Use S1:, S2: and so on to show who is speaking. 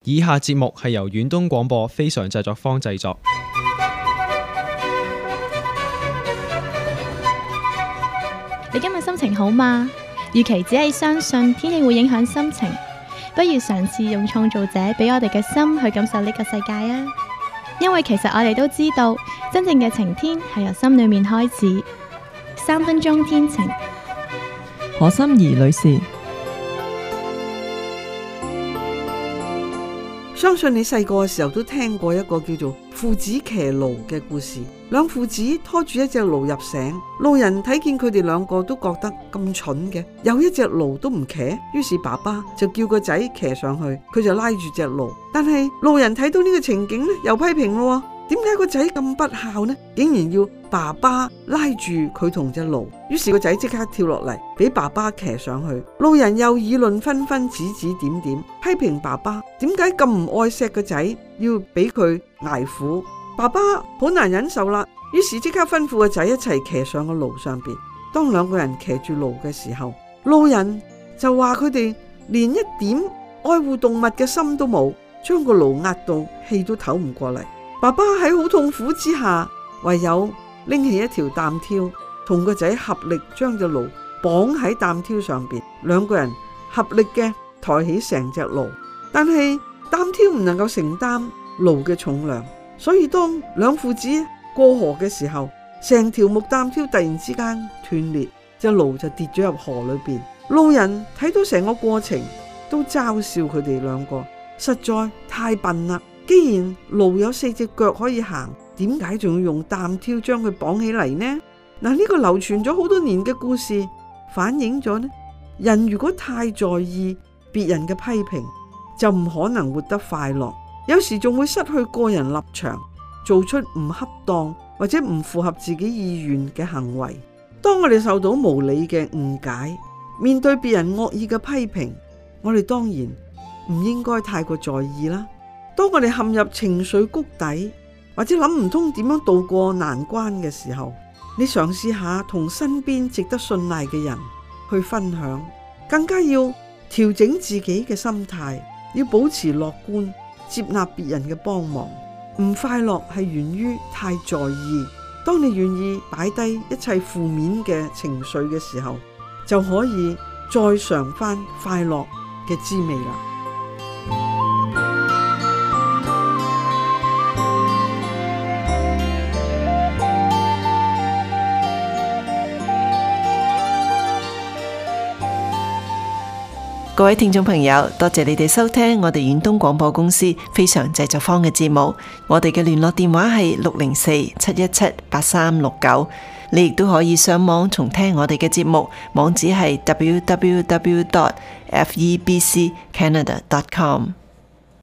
S1: 以下節目係由遠東廣播非常製作坊製作。
S2: 你今日心情好嗎？與其只係相信天氣會影響心情，不如嘗試用創造者俾我哋嘅心去感受呢個世界啊！因為其實我哋都知道，真正嘅晴天係由心裏面開始。3分鐘天晴，
S3: 何心怡女士。
S4: 相信你細個嘅時候都聽過一個叫做父子騎驢嘅故事。兩父子拖住一隻驢入城，路人睇見佢哋兩個都覺得咁蠢嘅，有一隻驢都唔騎，於是爸爸就叫個仔騎上去，佢就拉住隻驢。但係路人睇到呢個情景呢，又批評咯，點解個仔咁不孝呢？竟然要爸爸拉住佢同隻驢。於是個仔即刻跳落嚟俾爸爸騎上去。路人又議論紛紛，指指點點，批評爸爸點解咁唔愛錫個仔，要俾佢捱苦。爸爸好難忍受啦，於是即刻吩咐個仔一齊騎上個驢上邊。當兩個人騎住驢嘅時候，路人就話佢哋連一點愛護動物嘅心都冇，將個驢壓到氣都唞唔過嚟。爸爸喺好痛苦之下，唯有拎起一條擔挑，同個仔合力將隻驢綁喺擔挑上邊，兩個人合力嘅抬起成隻驢。但係擔挑唔能夠承擔驢嘅重量，所以當兩父子過河嘅時候，成條木擔挑突然之間斷裂，隻驢就跌咗入河裏邊。路人睇到成個過程都嘲笑佢哋兩個實在太笨啦！既然驢有4隻腳可以行，點解仲要用擔挑將佢綁起嚟呢？嗱，呢個流傳咗好多年嘅故事，反映咗呢，人如果太在意別人嘅批評，就唔可能活得快樂，有時仲會失去個人立場，做出唔恰當或者唔符合自己意願嘅行為。當我哋受到無理嘅誤解，面對別人惡意嘅批評，我哋當然唔應該太過在意啦。當我哋陷入情緒谷底，或者諗唔通點樣度過難關嘅時候，你嘗試下同身邊值得信賴嘅人去分享，更加要調整自己嘅心態，要保持樂觀，接納別人嘅幫忙。唔快樂係源於太在意，當你願意擺低一切負面嘅情緒嘅時候，就可以再嘗返快樂嘅滋味啦。
S3: 各位聽眾朋友，多謝你哋收聽我哋遠東廣播公司非常製作坊嘅節目。我哋嘅聯絡電話係604-717-8369。你亦都可以上網重聽我哋嘅節目，網址係www.febccanada.com。